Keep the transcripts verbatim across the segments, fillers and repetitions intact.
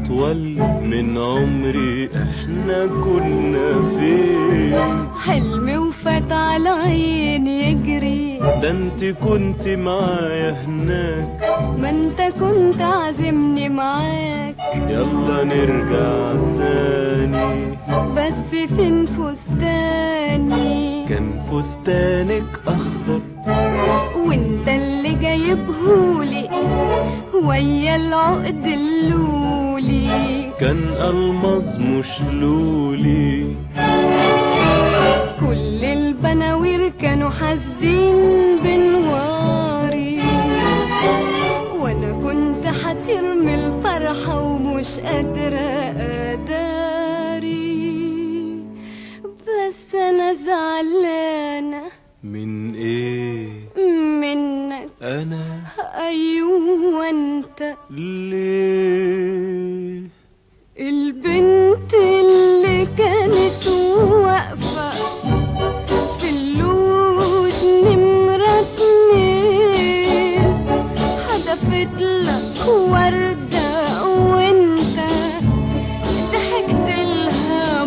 أطول من عمري احنا كنا فين؟ حلمي وفات على عيني يجري، ده انت كنت معايا هناك، ما انت كنت عازمني معاك. يلا نرجع تاني. بس فين فستاني؟ كان فستانك أخضر وانت اللي جايبهولي ويا العقد اللولي، كان ألمظ مش لولي. كل البناوير كانوا حاسدين بنواري، وانا كنت حطير من الفرحة ومش قادرة اداري. بس انا زعلانة. من ايه؟ منك. انا؟ ايوه انت. ليه؟ البنت اللي كانت واقفة في اللوج نمرة اتنين حدفت لك وردة وانت ضحكت لها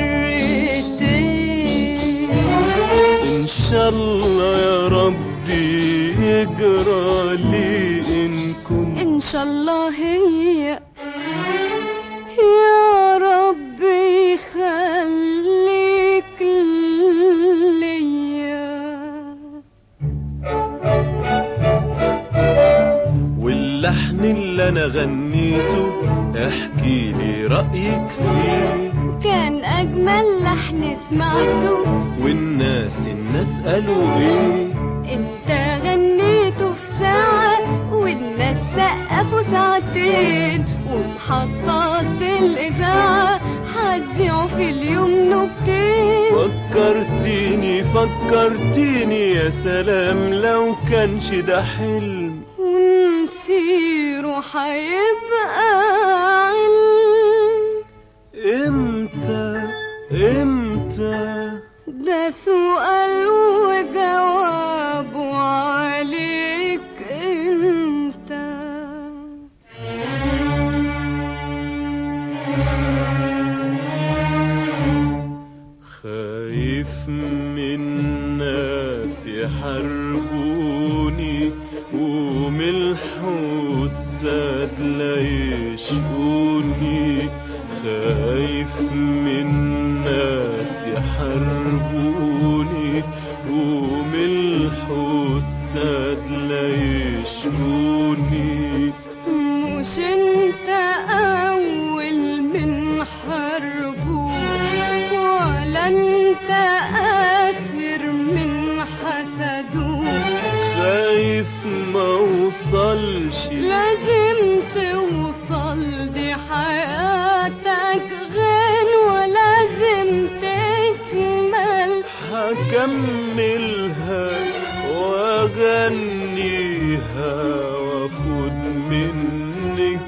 مرتين. ان شاء الله يا ربي يجرى لي ان كنت، ان شاء الله هي يا ربي خليك ليا. واللحن اللي انا غنيته احكي لي رأيك فيه. كان اجمل لحن سمعته، والناس الناس قالوا ايه؟ انت غنيته في ساعة والناس سقفوا ساعتين، ومحصص الاذاعة هتذيعوا في اليوم نكتين. فكرتيني فكرتيني يا سلام لو كانش ده حلم، ومسيره هيبقى علم. امتى امتى؟ ده سؤال وجوابه عليك انت. خايف من ناس يحاربوني وملح والساد لا يشقوني. خايف من ناس يحاربوني وملح والساد لا يشقوني. مش انت اول من حربوك ولا انت اخر من حسدوك. خايف ما اوصلش، لازم توصل، دي حياتك غن ولازم تكمل. هكملها واغنيها واخد منك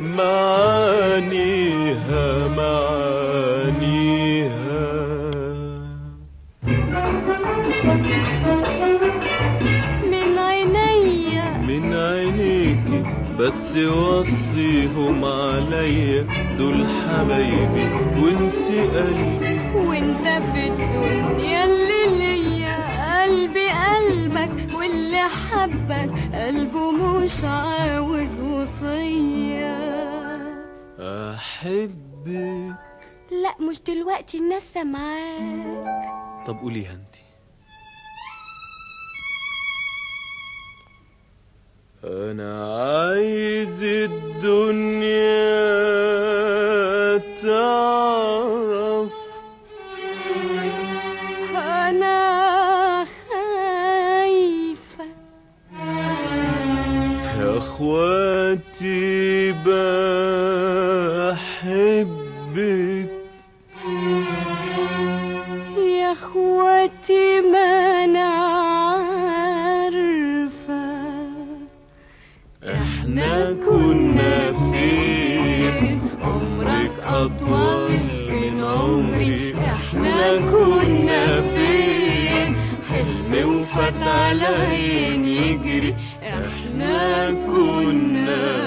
معانيها معانيها. من عينيا من عينيكي بس وصيهم عليا، دول حبايبي وانت قلبي. وانت في الدنيا اللي ليا قلبي قلبك، واللي حبك قلبه مش عاوز وصية. احبك. لا مش دلوقتي، الناس سامعاك. طب قوليها انت. انا عايز الدنيا تعرف انا خايفة يا اخواتي بحبك. يا اخواتي ما انا عارفة احنا كنا فين؟ عمرك اطول من عمري احنا كنا فين؟ حلمي وفات على عيني يجري احنا كنا